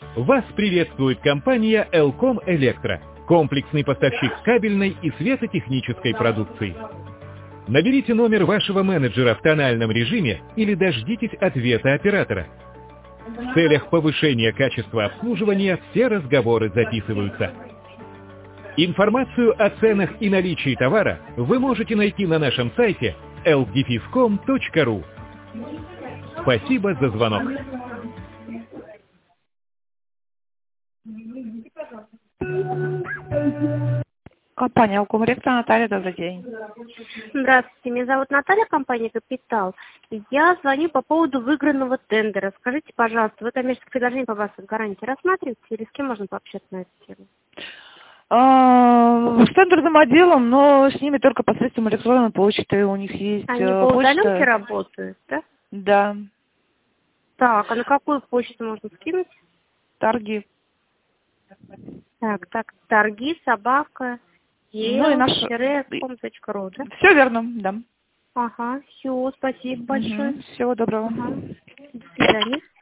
Вас приветствует компания Elcom Электро, комплексный поставщик кабельной и светотехнической продукции. Наберите номер вашего менеджера в тональном режиме или дождитесь ответа оператора. В целях повышения качества обслуживания все разговоры записываются. Информацию о ценах и наличии товара вы можете найти на нашем сайте elgdefiscom.ru. Спасибо за звонок. Компания Elcom Электро, Наталья, добрый день. Здравствуйте, меня зовут Наталья, компания «Капитал». Я звоню по поводу выигранного тендера. Скажите, пожалуйста, вы коммерческое предложение по вас гарантии рассматриваете или с кем можно пообщаться на эту тему? С тендерным отделом, но с ними только посредством электронной почты. У них есть Они по удаленке работают, да? Да. Так, а на какую почту можно скинуть? Торги. Так, торги, собака, el-com.ru, да? Все верно, да. Ага, все, спасибо большое. Всего доброго. Ага. До свидания.